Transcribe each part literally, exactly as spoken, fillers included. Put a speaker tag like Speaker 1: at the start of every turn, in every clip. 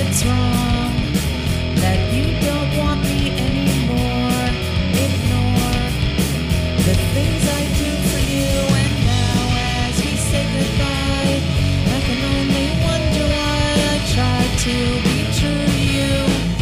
Speaker 1: what's wrong, that you don't want me anymore. Ignore the things I do for you, and now as we say goodbye, I can only wonder why I tried to be true to you.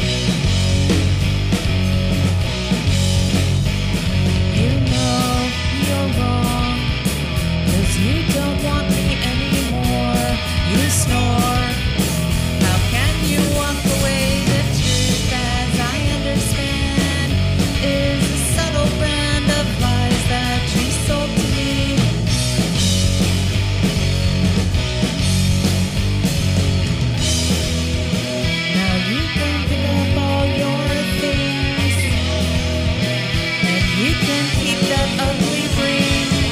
Speaker 1: You know you're wrong, 'cause you don't want me anymore. You snore. How can you walk away? The truth, as I understand, is a subtle brand of lies that you sold to me. Now you can pick up all your things, and you can keep that ugly ring.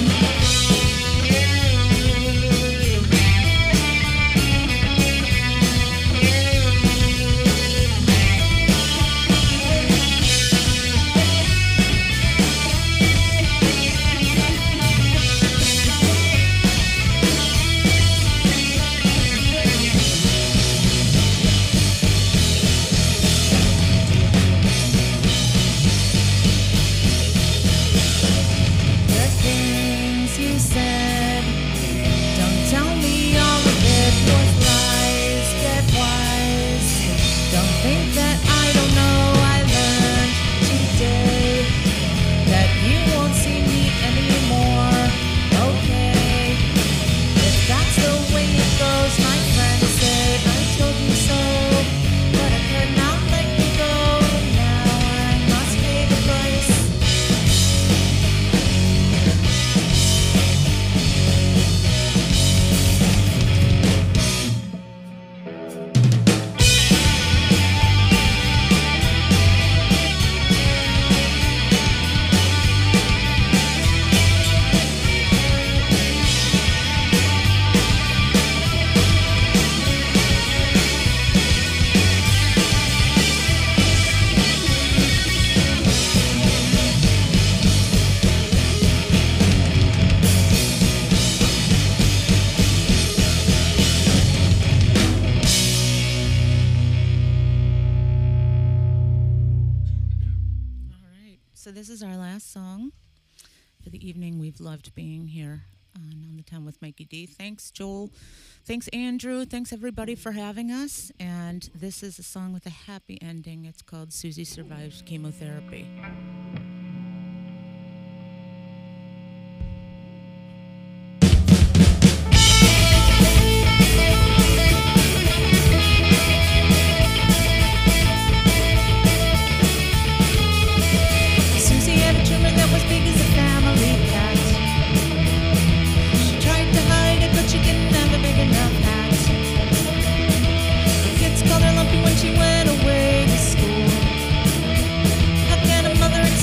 Speaker 1: The things you said, don't tell me all of it was lies. Get wise. Don't think that I don't know. I learned today that you won't see me anymore. Okay, if that's the way it goes, my friends say I told you so, but I could not let you go. Now I must pay the price. All right, so this is our last song for the evening. We've loved being here on On the Town with Mikey D. Thanks, Joel. Thanks, Andrew. Thanks, everybody, for having us. And this is a song with a happy ending. It's called Susie Survives Chemotherapy. Susie had a tumor that was big as a family cat. She tried to hide it, but she didn't have a big enough hat. The kids called her Lumpy when she went away to school. How can a mother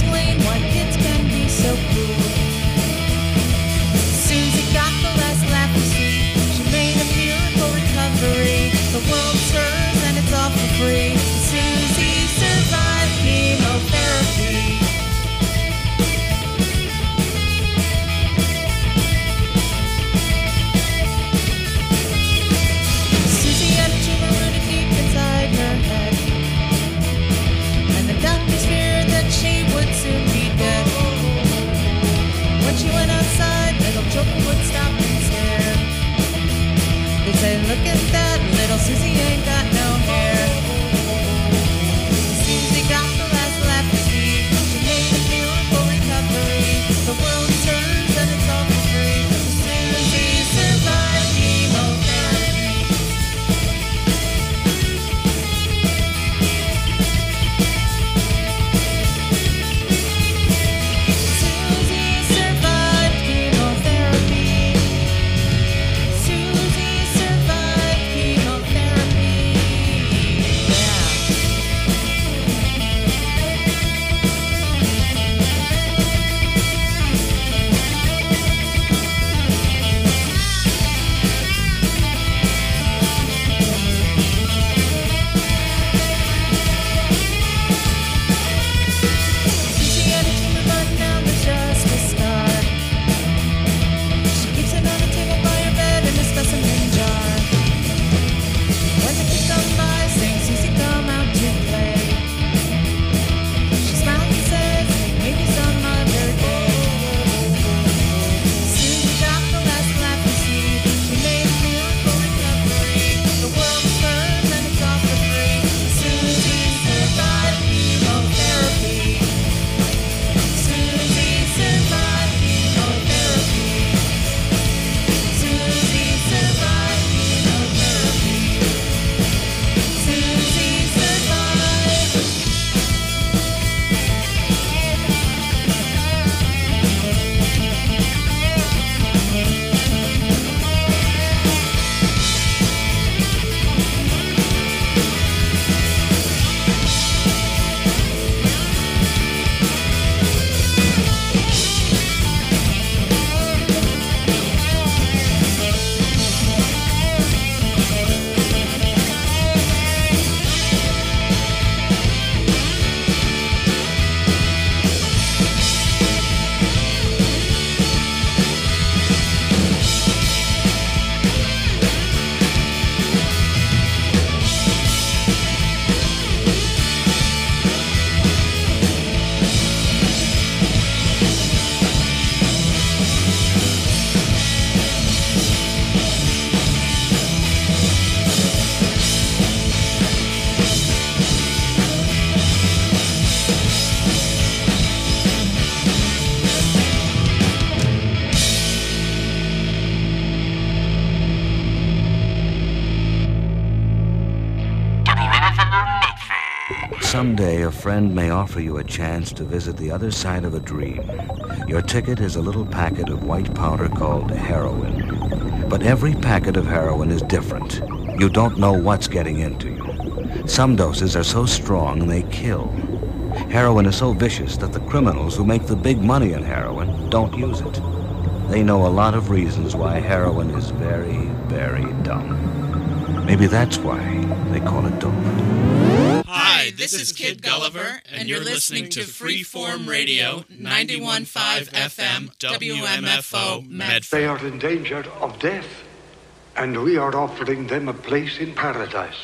Speaker 2: Someday a friend may offer you a chance to visit the other side of a dream. Your ticket is a little packet of white powder called heroin. But every packet of heroin is different. You don't know what's getting into you. Some doses are so strong they kill. Heroin is so vicious that the criminals who make the big money in heroin don't use it. They know a lot of reasons why heroin is very, very dumb. Maybe that's why they call it dope.
Speaker 3: Hi, this is Kid Gulliver, and you're listening to Freeform Radio, ninety-one point five F M, W M F O, Medford.
Speaker 4: They are in danger of death, and we are offering them a place in paradise.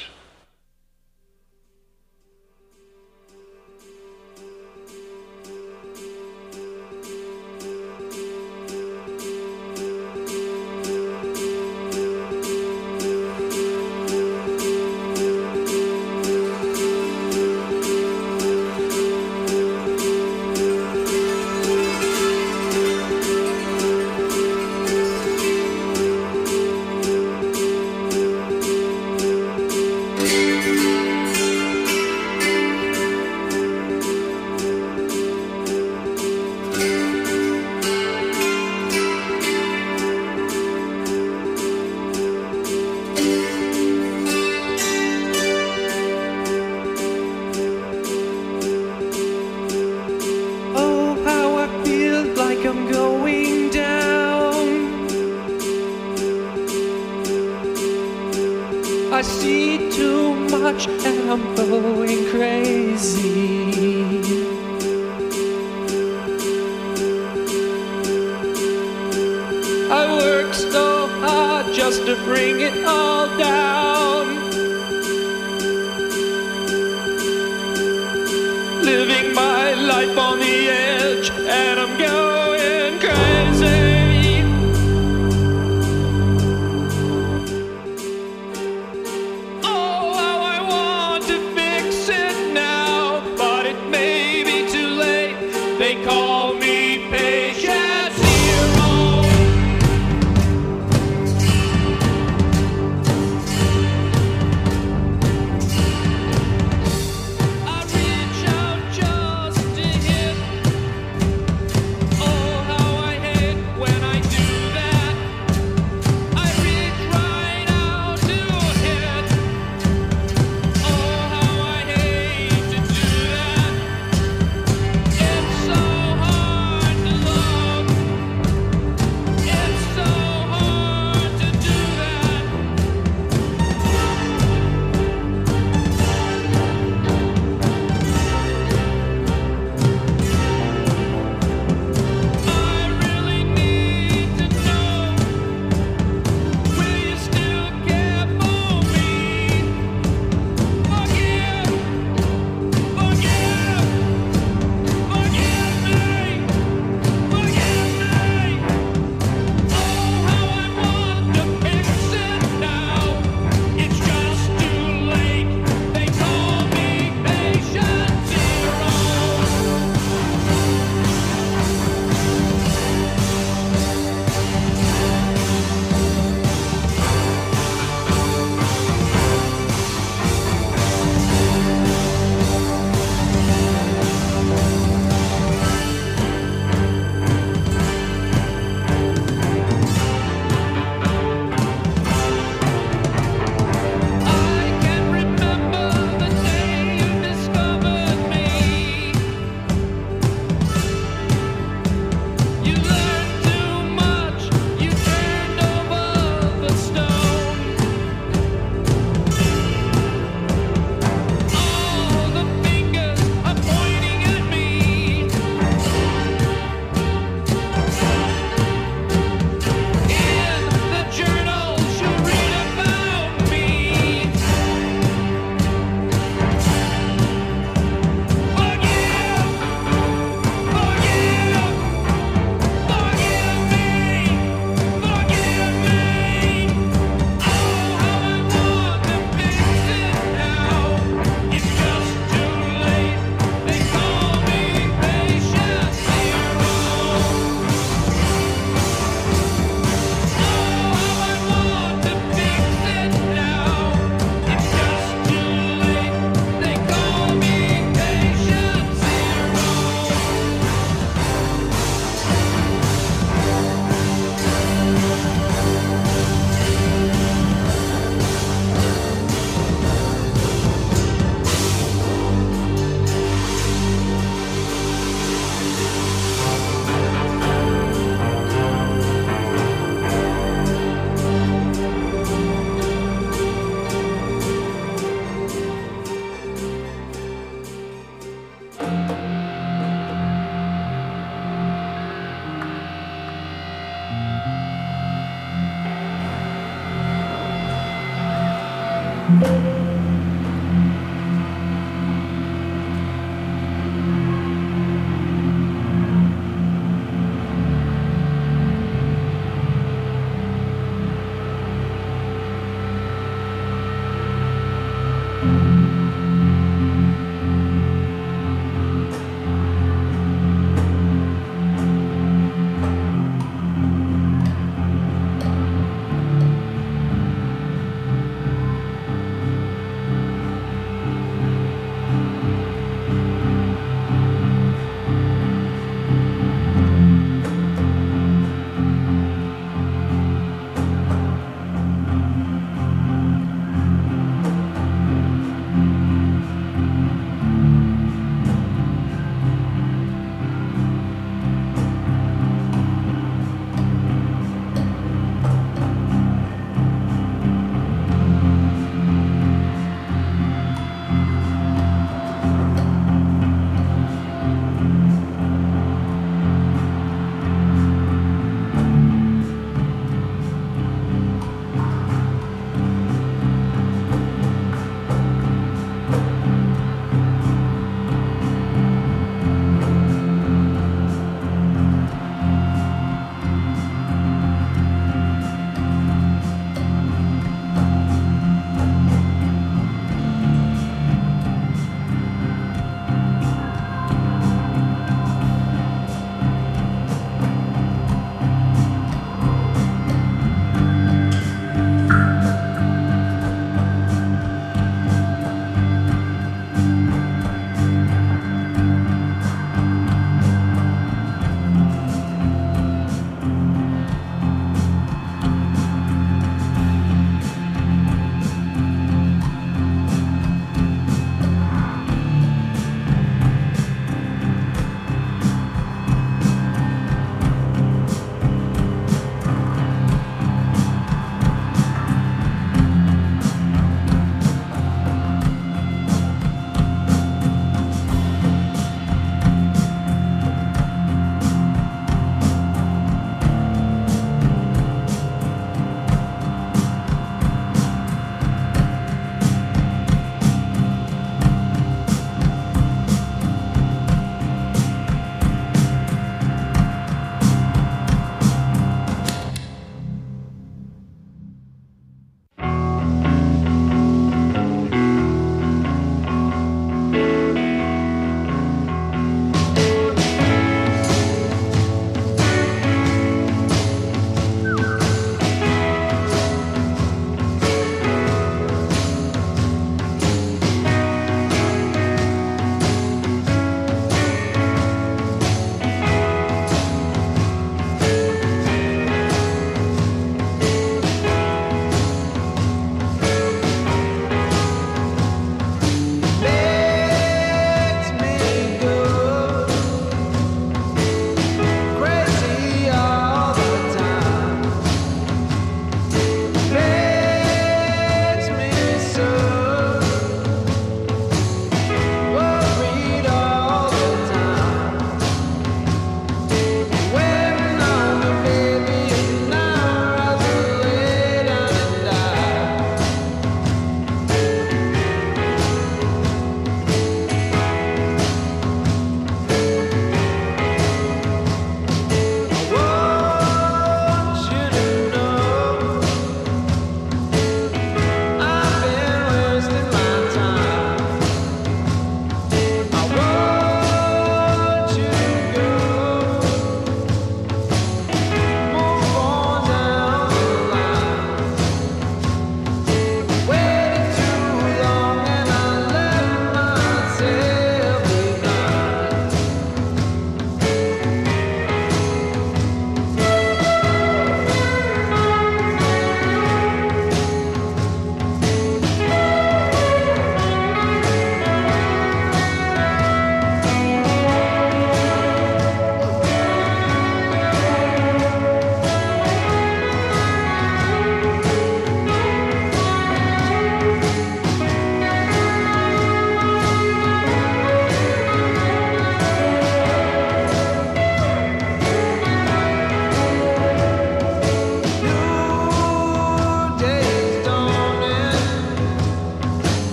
Speaker 5: I see too much and I'm going crazy. I work so hard just to bring it all down. Living my life on the edge and I'm going crazy.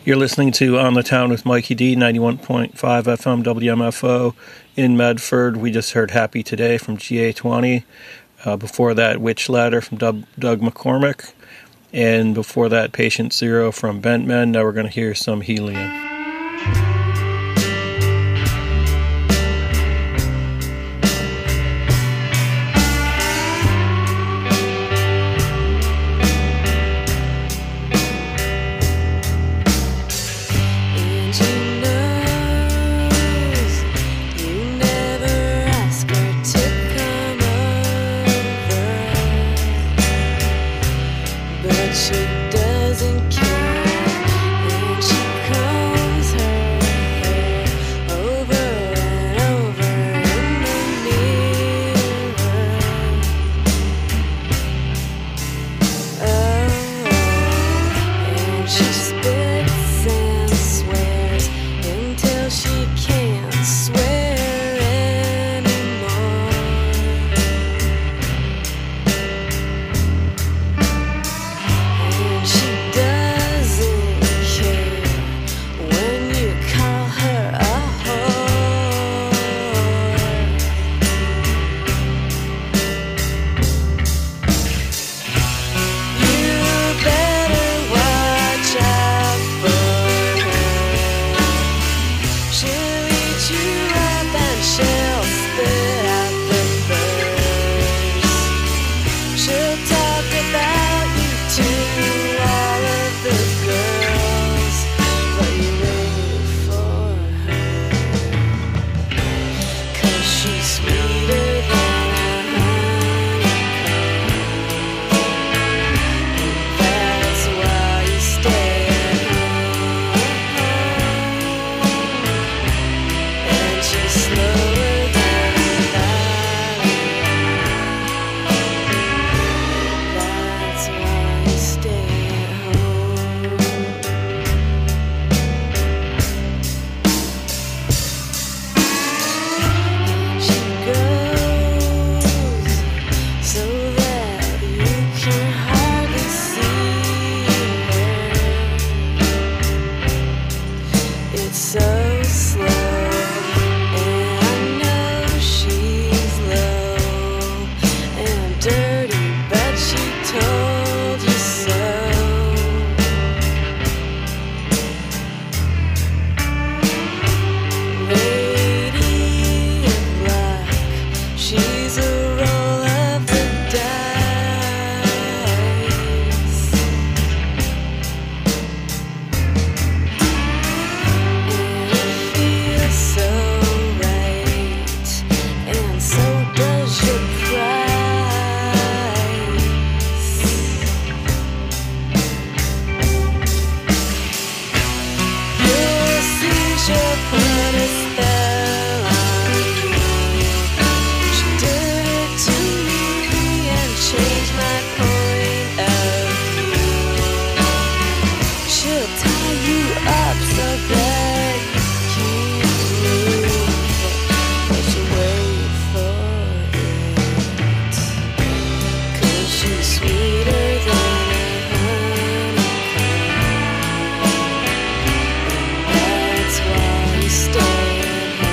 Speaker 6: You're listening to On the Town with Mikey D, ninety-one point five F M W M F O in Medford. We just heard Happy Today from G A twenty. Uh, before that, Witch Ladder from Doug, Doug McCormick. And before that, Patient Zero from Bentmen. Now we're going to hear some Helium.
Speaker 7: Stay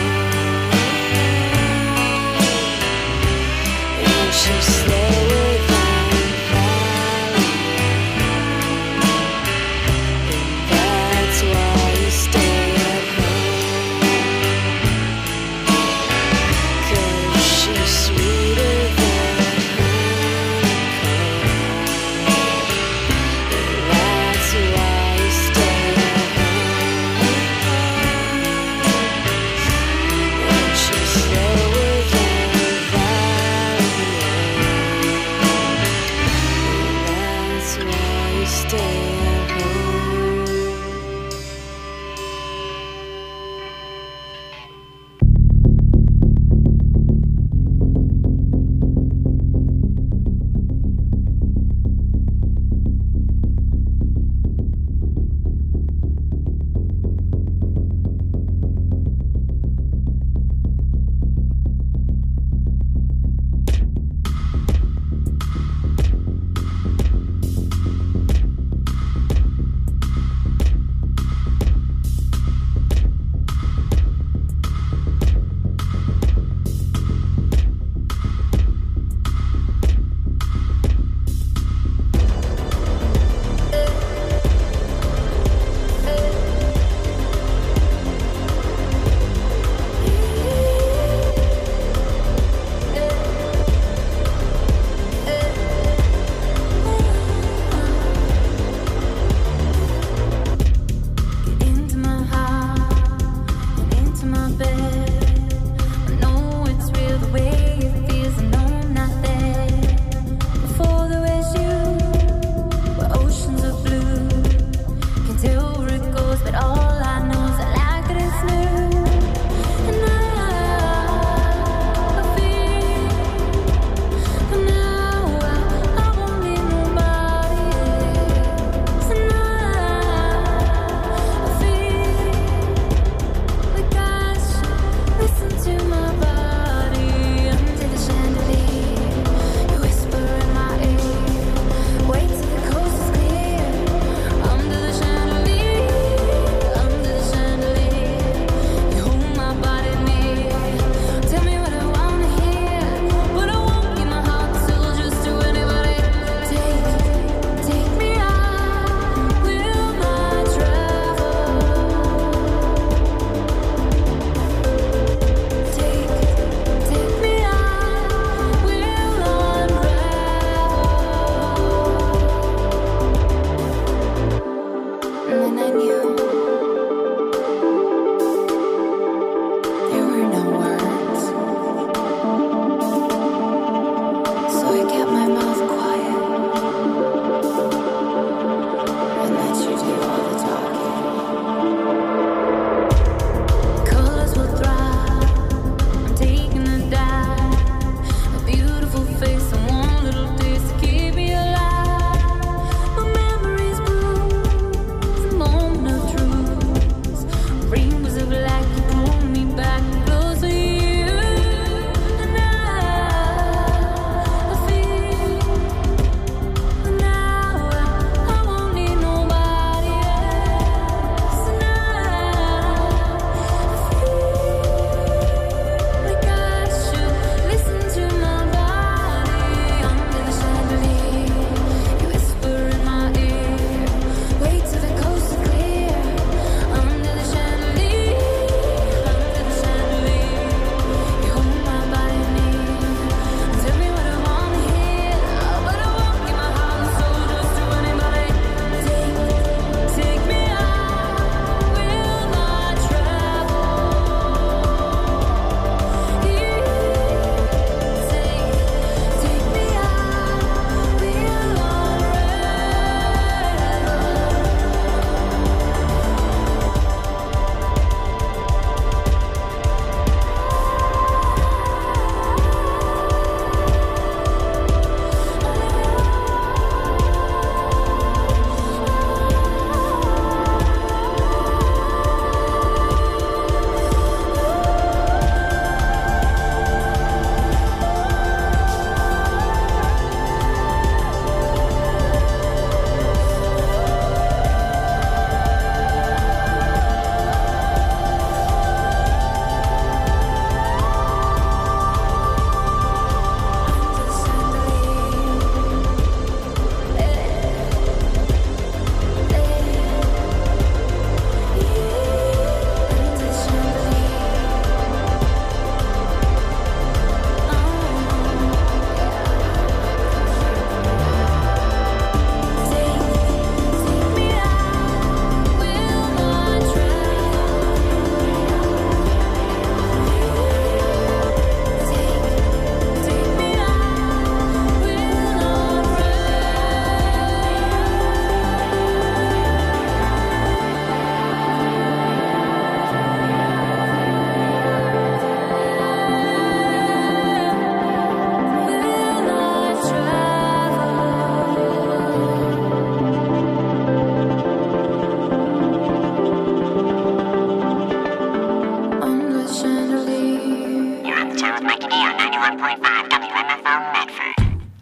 Speaker 7: ninety-one point five W M F O Medford.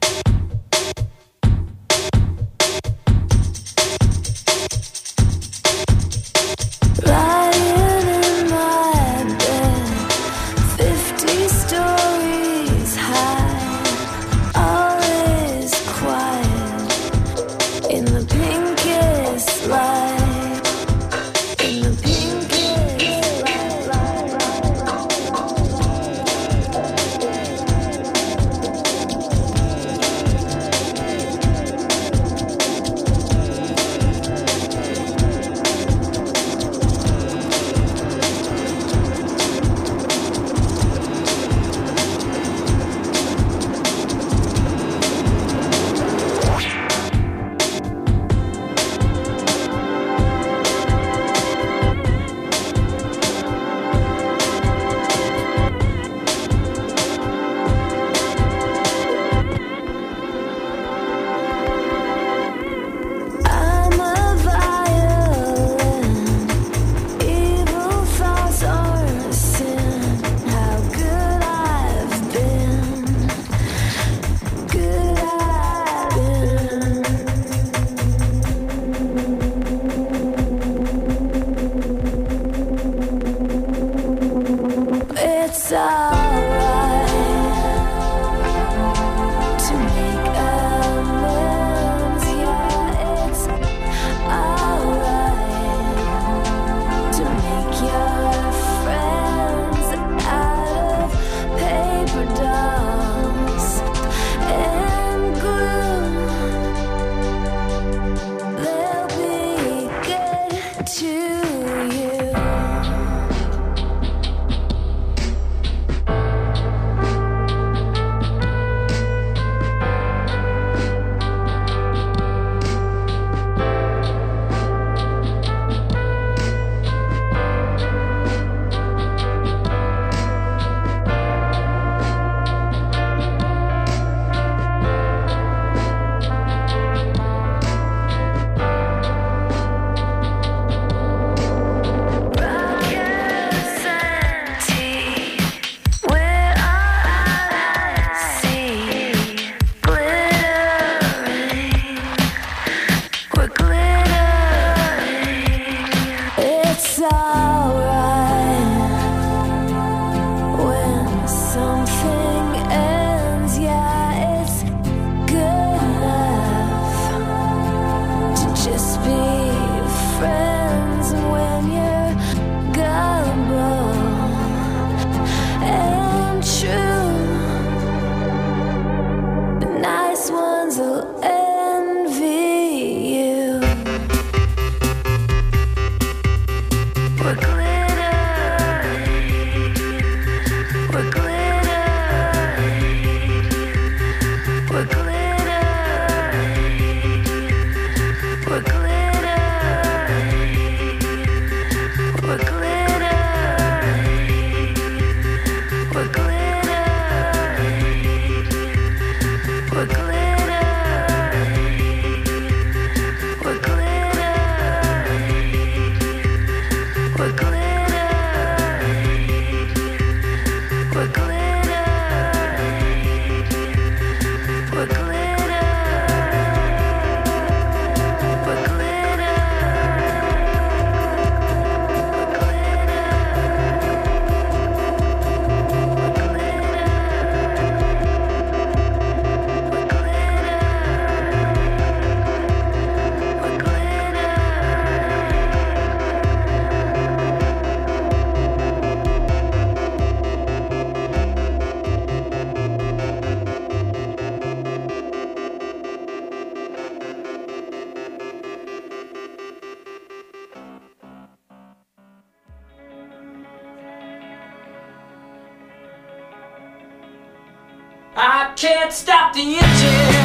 Speaker 8: I can't stop the itching.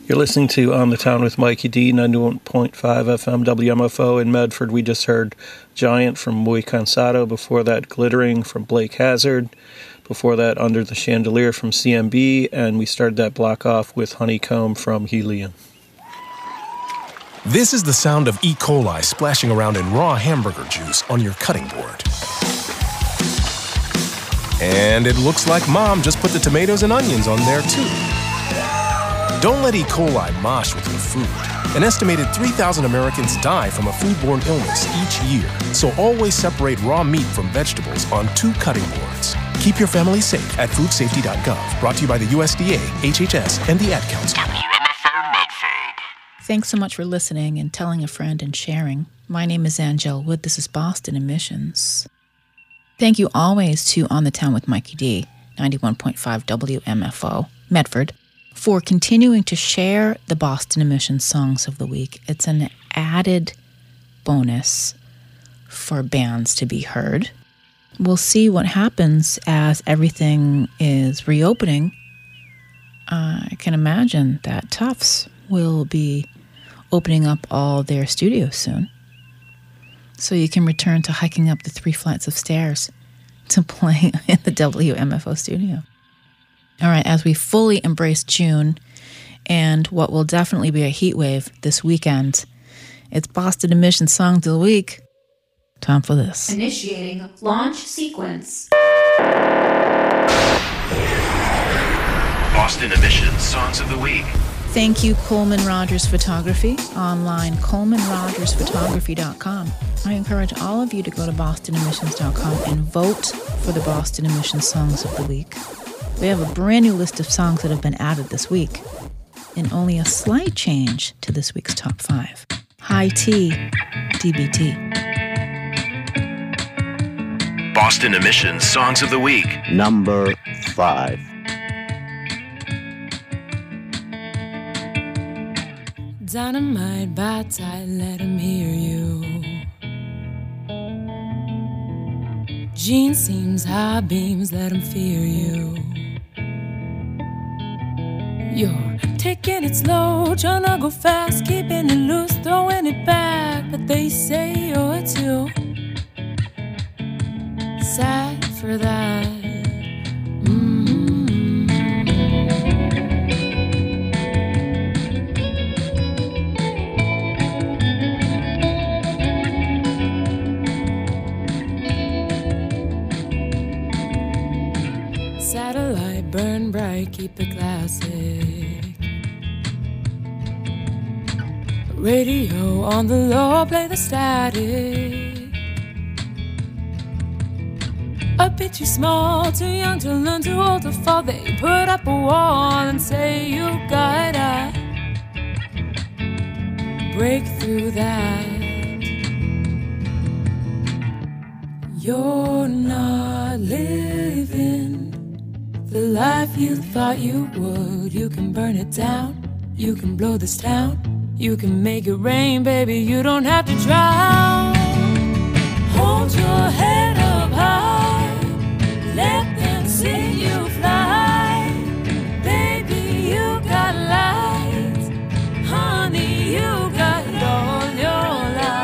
Speaker 6: You're listening to On the Town with Mikey D, ninety-one point five F M W M F O in Medford. We just heard Giant from Muy Cansado. Before that, Glittering from Blake Hazard. Before that, Under the Chandelier from C M B. And we started that block off with Honeycomb from Helium.
Speaker 9: This is the sound of E. coli splashing around in raw hamburger juice on your cutting board. And it looks like Mom just put the tomatoes and onions on there too. Don't let E. coli mosh with your food. An estimated three thousand Americans die from a foodborne illness each year. So always separate raw meat from vegetables on two cutting boards. Keep your family safe at food safety dot gov. Brought to you by the U S D A, H H S, and the Ad Council.
Speaker 10: Thanks so much for listening and telling a friend and sharing. My name is Angel Wood. This is Boston Emissions. Thank you always to On the Town with Mikey D, ninety-one point five W M F O, Medford, for continuing to share the Boston Emissions Songs of the Week. It's an added bonus for bands to be heard. We'll see what happens as everything is reopening. Uh, I can imagine that Tufts will be opening up all their studios soon. So you can return to hiking up the three flights of stairs to play in the W M F O studio. All right, as we fully embrace June and what will definitely be a heat wave this weekend, it's Boston Emissions Songs of the Week. Time for this.
Speaker 11: Initiating launch sequence.
Speaker 12: Boston Emissions Songs of the Week.
Speaker 10: Thank you, Coleman Rogers Photography, online, coleman rogers photography dot com. I encourage all of you to go to boston emissions dot com and vote for the Boston Emissions Songs of the Week. We have a brand new list of songs that have been added this week, and only a slight change to this week's top five. High T, D B T.
Speaker 12: Boston Emissions Songs of the Week.
Speaker 13: Number five.
Speaker 14: Dynamite by tight, let him hear you. Jean seems high beams, let him fear you. You're taking it slow, trying to go fast, keeping it loose, throwing it back. But they say you're too sad for that. Mm-hmm. Satellite burn bright, keep it classic. Radio on the low, play the static. A bit too small, too young to learn, too old to fall. They put up a wall and say you gotta break through that. You're not living the life you thought you would. You can burn it down, you can blow this town, you can make it rain, baby, you don't have to drown. Hold your head up high, let them see you fly. Baby, you got light, honey, you got all your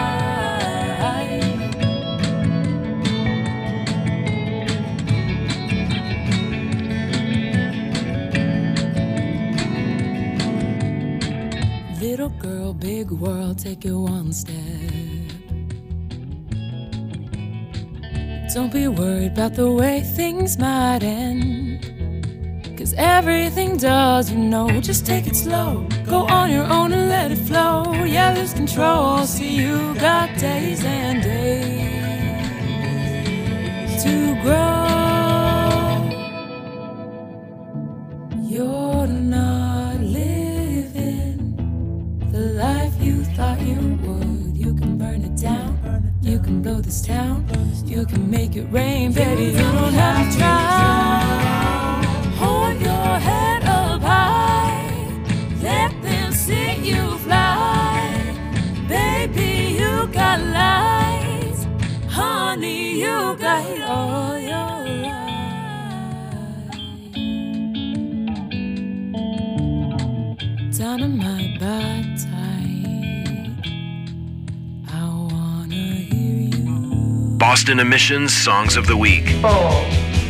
Speaker 14: life. Little girl, big world, take it one step. Don't be worried about the way things might end, 'cause everything does, you know. Just take it slow, go on your own and let it flow. Yeah, lose control, see you got days and days to grow. You're not living the life you thought you would. You can burn it down, you can blow this town, you can make it rain, baby, you don't have to drown. Hold your head up high, let them see you fly. Baby, you got lights, honey, you got all your life. out of my bad time. I wanna hear you.
Speaker 12: Boston Emissions Songs of the Week.
Speaker 8: Four.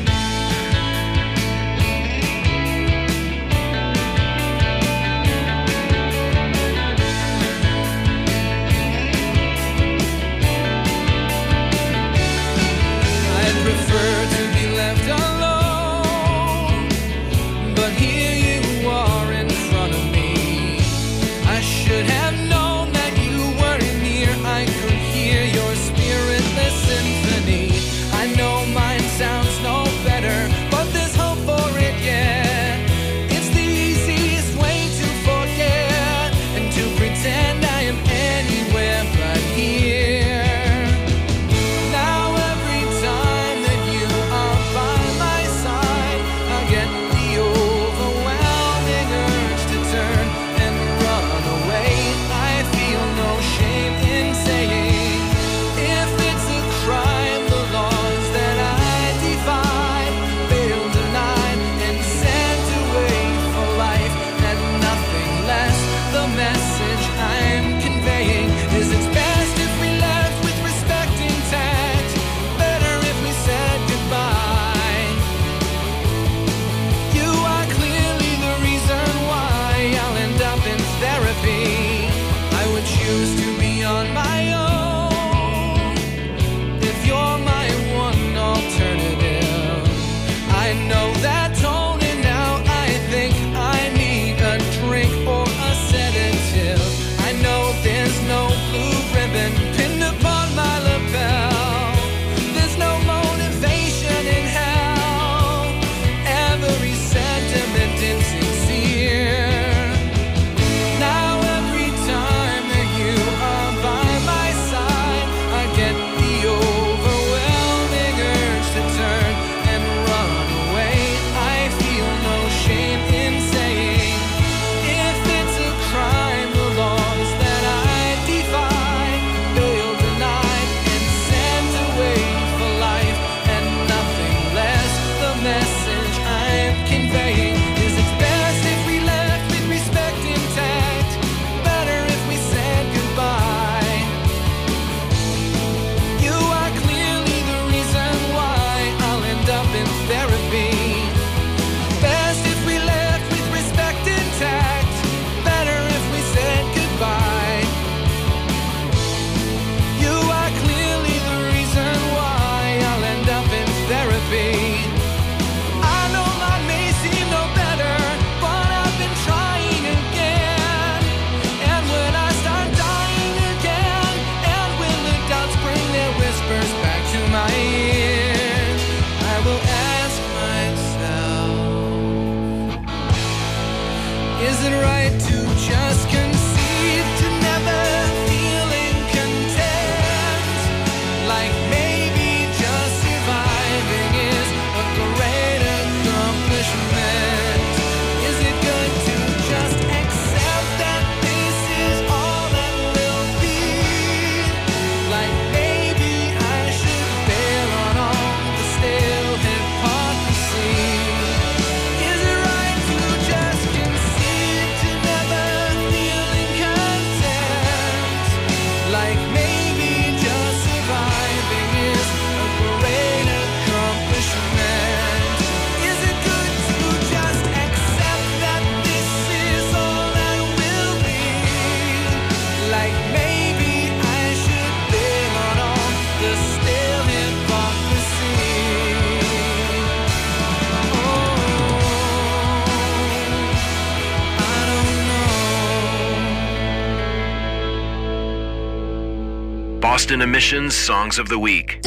Speaker 12: Boston Emissions Songs of the Week.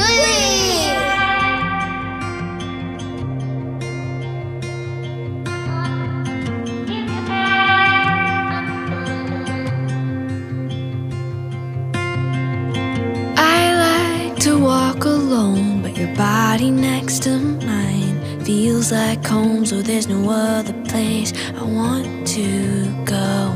Speaker 15: I like to walk alone, but your body next to mine feels like home, so there's no other place I want to go.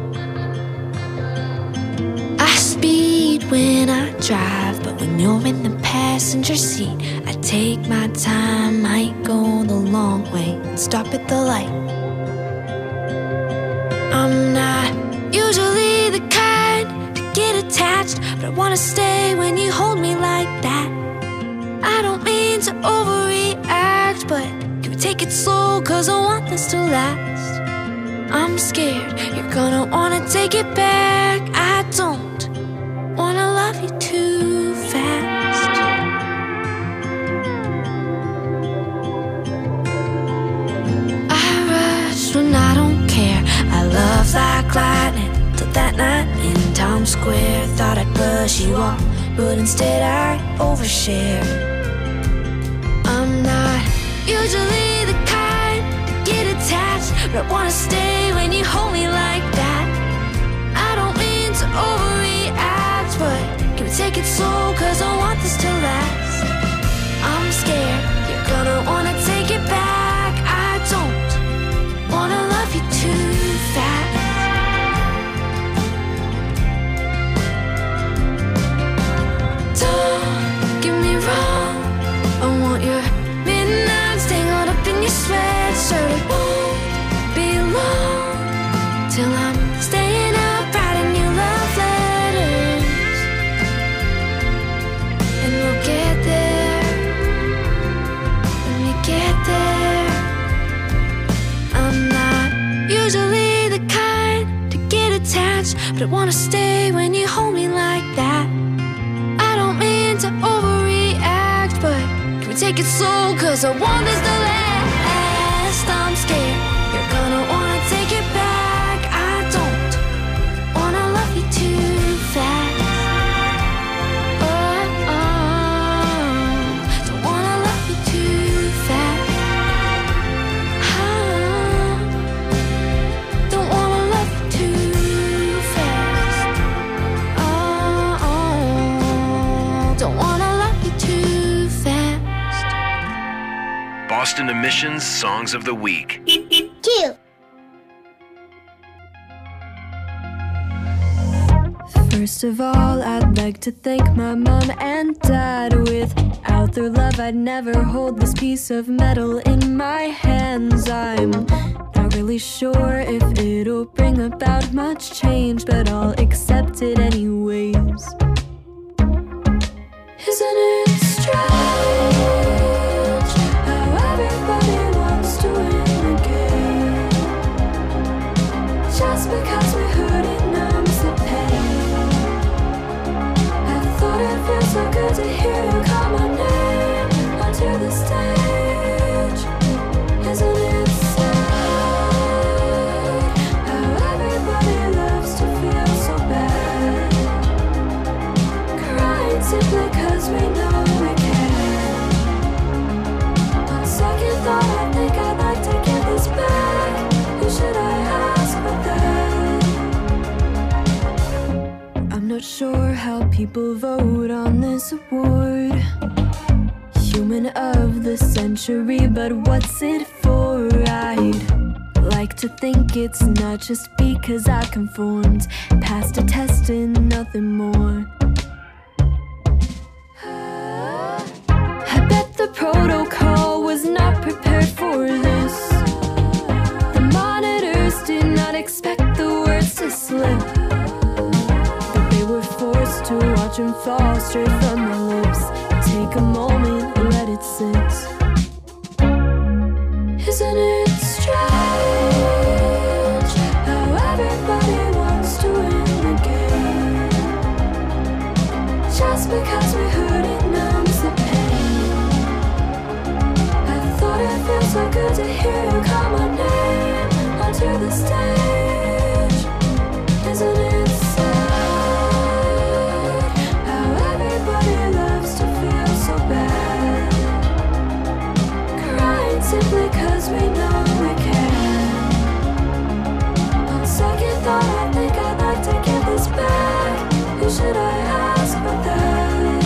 Speaker 15: When I drive, but when you're in the passenger seat, I take my time, might go the long way and stop at the light. I'm not usually the kind to get attached, but I wanna stay when you hold me like that. I don't mean to overreact, but can we take it slow, cause I want this to last. I'm scared you're gonna wanna take it back. I don't wanna love you too fast. I rush when I don't care. I love like lightning till that night in Times Square. Thought I'd brush you off, but instead I overshare. I'm not usually the kind to get attached, but I wanna stay when you hold me like that. I don't mean to overreact, but can we take it slow, cause I want this to last. I'm scared you're gonna wanna take it back. I don't wanna love you too fast. Don't get me wrong, I want your midnights tangled up in your sweatshirt. It won't be long till I'm staying up writing you love letters, and we'll get there when we get there. I'm not usually the kind to get attached, but I wanna stay when you hold me like that. I don't mean to overreact, but can we take it slow, cause I want this to last. I'm scared you're gonna wanna take it back. I don't wanna love you too fast. Oh, oh, don't wanna love you too fast. Oh, don't wanna love you too fast. Oh, oh, don't wanna love you too fast.
Speaker 12: Boston Emissions Songs of the Week.
Speaker 15: Two.
Speaker 16: First of all, I'd like to thank my mom and dad. Without their love, I'd never hold this piece of metal in my hands. I'm not really sure if it'll bring about much change, but I'll accept it anyways. Isn't it strange how everybody wants to win the game? Just because we heard it numbs the pain. I thought it feels so good to hear you call my name onto the stage. Isn't it sad how everybody loves to feel so bad? Crying simply cause we know we can. On second thought, I think I'd like to get this back. Who should I ask but that? I'm not sure how people vote on this award. Human of the century, but what's it for? I'd like to think it's not just because I conformed, passed a test and nothing more. I bet the protocol was not prepared for this. The monitors did not expect the words to slip, but they were forced to watch them fall straight from their lips. Take a moment, let it sit. Isn't it strange how everybody wants to win the game? Just because we heard it numbs the pain. I thought it feels so good to hear you call my name onto the stage. Isn't it sad how everybody loves to feel so bad? Crying simply cause we know we can. On second thought, I think I'd like to get this back. Who should I ask but that?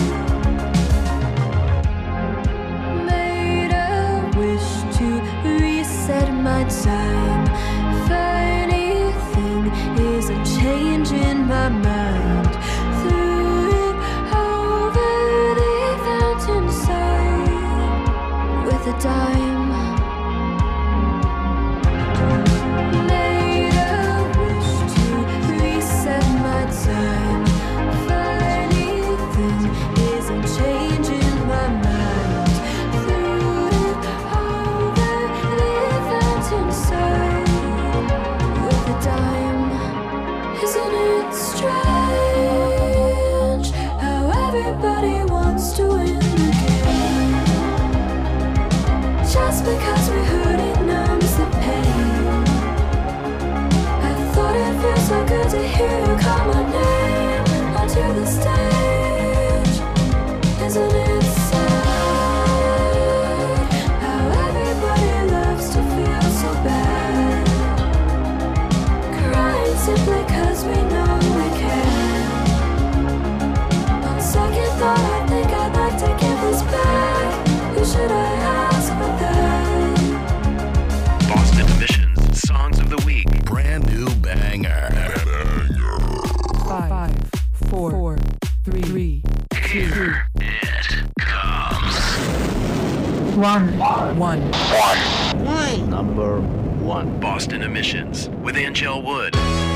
Speaker 16: Made a wish to reset my time. Funny thing is a change in my mind. Threw it over the fountain side with a dime. Made a Simply cause we heard it numbs the pain. I thought it feels so good to hear you call my name onto the stage. Isn't it sad how everybody loves to feel so bad? Crying simply cause we know we can. On second thought, I think I'd like to give this back. Who should I ask for that?
Speaker 12: Boston Emissions Songs of the Week. Brand new banger.
Speaker 14: Five, four, four three, three, two,
Speaker 12: Here it comes.
Speaker 14: one, one,
Speaker 13: one. Number one.
Speaker 12: Boston Emissions with Angel Wood.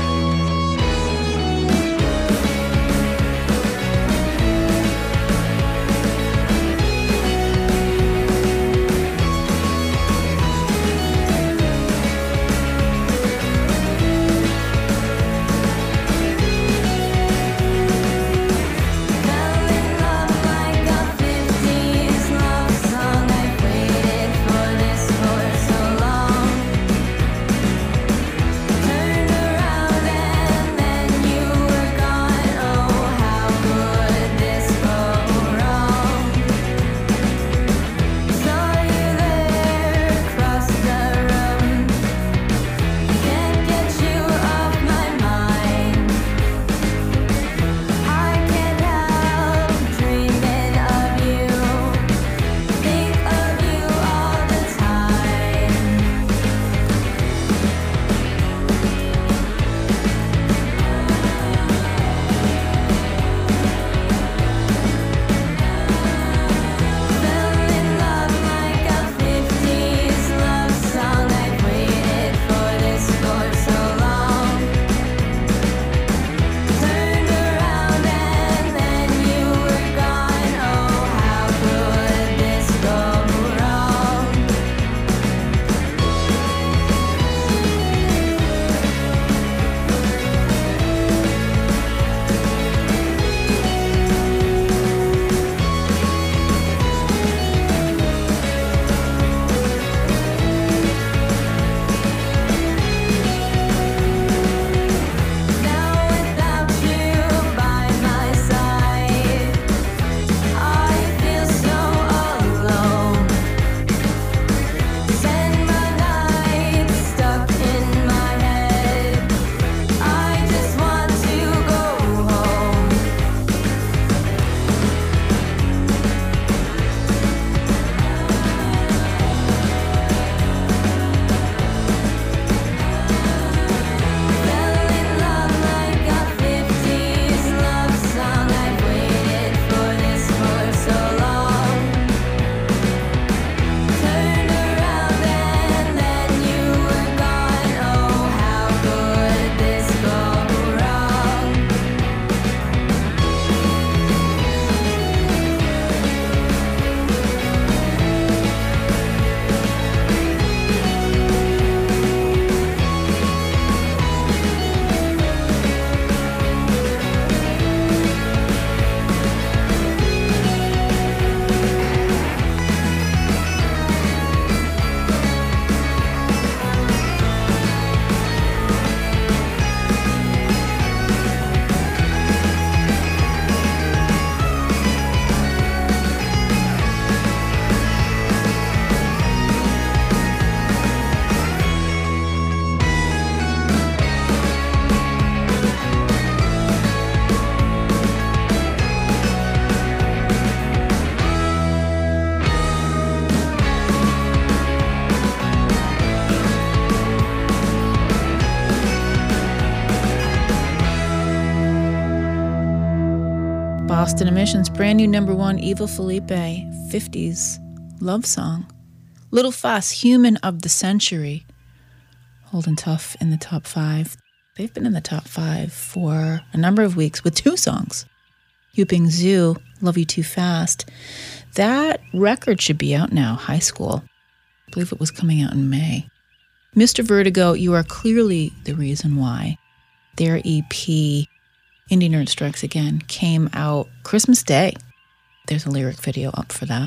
Speaker 10: Boston Emissions' brand new number one, Eva Felipe, fifties love song. Little Fuss, Human of the Century, holding tough in the top five. They've been in the top five for a number of weeks with two songs. Yuping Zhu, Love You Too Fast. That record should be out now, High School. I believe it was coming out in May. Mister Vertigo, You Are Clearly the Reason Why. Their E P, Indie Nerd Strikes Again, came out Christmas Day. There's a lyric video up for that.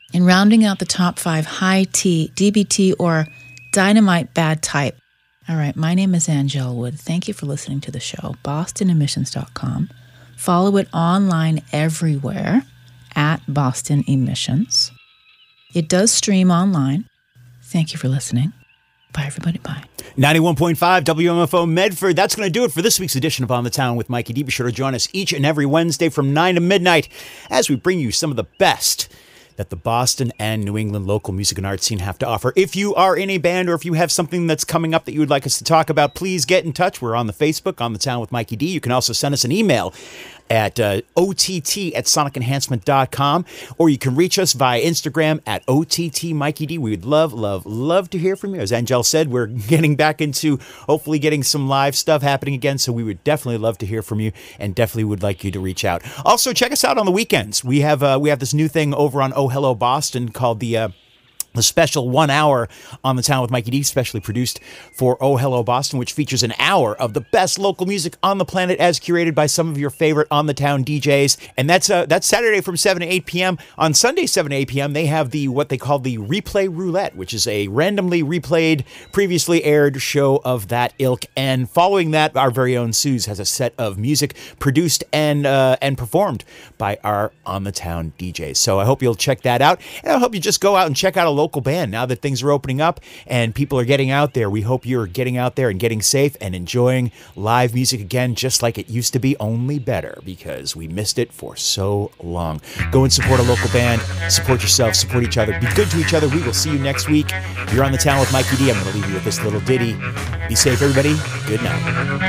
Speaker 10: And rounding out the top five, High T, D B T, or Dynamite Bad Type. All right, my name is Angel Wood. Thank you for listening to the show, boston emissions dot com. Follow it online everywhere at Boston Emissions. It does stream online. Thank you for listening. Bye, everybody. Bye.
Speaker 17: ninety-one point five W M F O Medford. That's going to do it for this week's edition of On the Town with Mikey D. Be sure to join us each and every Wednesday from nine to midnight as we bring you some of the best that the Boston and New England local music and art scene have to offer. If you are in a band or if you have something that's coming up that you would like us to talk about, please get in touch. We're on the Facebook, On the Town with Mikey D. You can also send us an email at uh, O T T at sonic enhancement dot com, or you can reach us via Instagram at O T T Mikey D. We would love, love, love to hear from you. As Angel said, we're getting back into hopefully getting some live stuff happening again, so we would definitely love to hear from you and definitely would like you to reach out. Also, check us out on the weekends. We have uh, we have this new thing over on Oh Hello Boston called the... Uh, The special one hour On the Town with Mikey D, specially produced for Oh Hello Boston, which features an hour of the best local music on the planet as curated by some of your favorite On the Town D Js. And that's uh, that's Saturday from seven to eight p.m. On Sunday, seven to eight p.m., they have the what they call the Replay Roulette, which is a randomly replayed, previously aired show of that ilk. And following that, our very own Suze has a set of music produced and uh, and performed by our On the Town D Js. So I hope you'll check that out. And I hope you just go out and check out a local band now that things are opening up and people are getting out there. We hope you're getting out there and getting safe and enjoying live music again, just like it used to be, only better, because we missed it for so long. Go and support a local band, support yourself, support each other, be good to each other. We will see you next week. You're On the Town with Mikey D. I'm going to leave you with this little ditty. Be safe, everybody. Good night.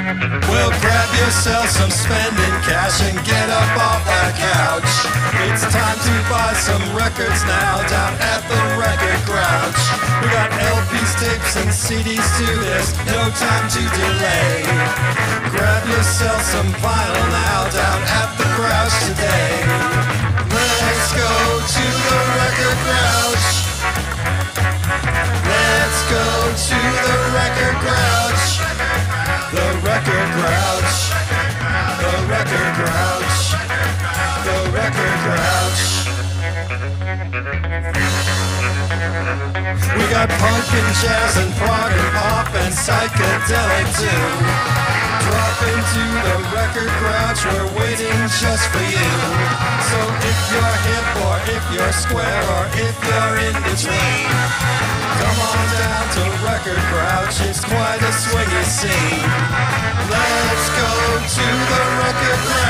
Speaker 18: Well, grab yourself some spending cash and get up off that couch. It's time to buy some records now down at the Record Grouch. We got L Ps, tapes, and C Ds too. There's no time to delay. Grab yourself some vinyl now down at the Grouch today. Let's go to the Record Grouch. Let's go to the Record Grouch. The Record Grouch. The Record Grouch. The Record Grouch. We got punk and jazz and prog and pop and psychedelic too. Drop into the Record Grouch, we're waiting just for you. So if you're hip or if you're square or if you're in between, come on down to Record Grouch, it's quite a swingy scene. Let's go to the Record Grouch.